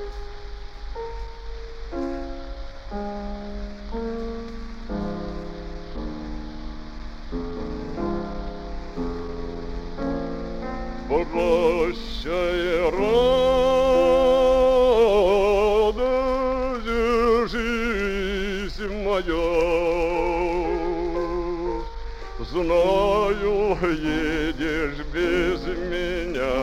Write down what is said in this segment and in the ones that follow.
Прощай, радость, жизнь моя, знаю, едешь без меня.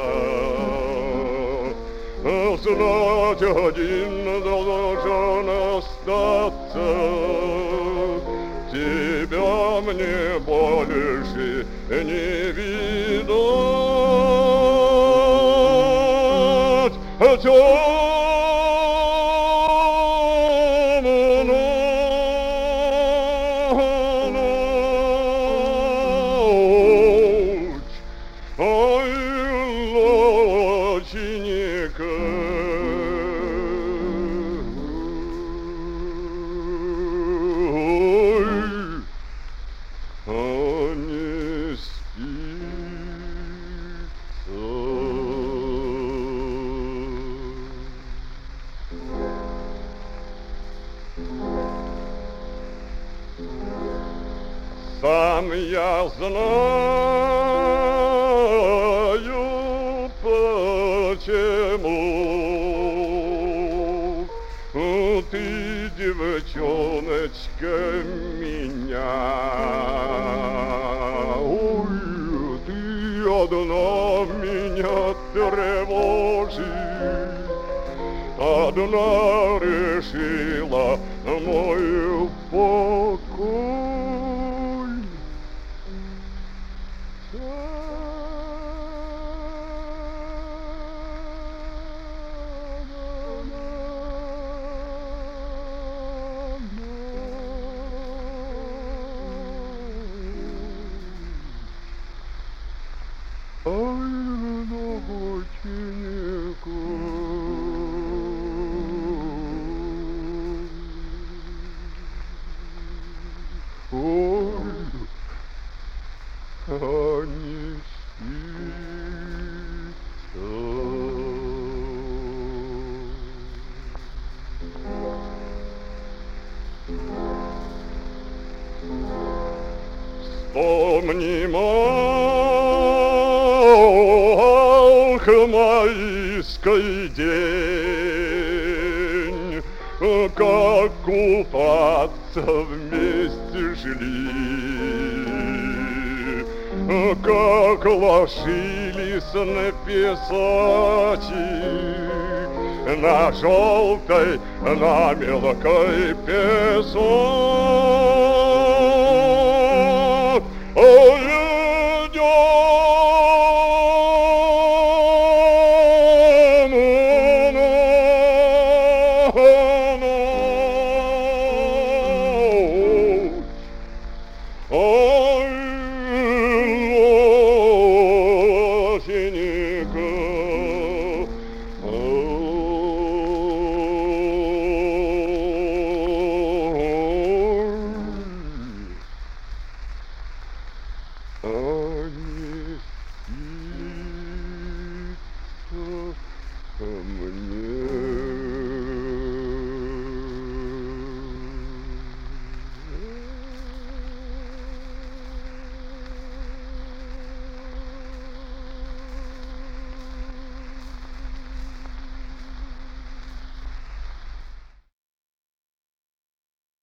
Знать один должен остаться, тебя мне больше не видать. Ой, лучника, ой, не спится. Сам я знаю, почему ты, девчоночка, меня, ой, ты одна меня тревожишь, одна решила мой покой. Ой, ночнику, ой, а не спится. Вспомни, майский день, как купаться вместе шли, как ложились на песочек, на желтой, на мелкой песок. Ой, не спится мне.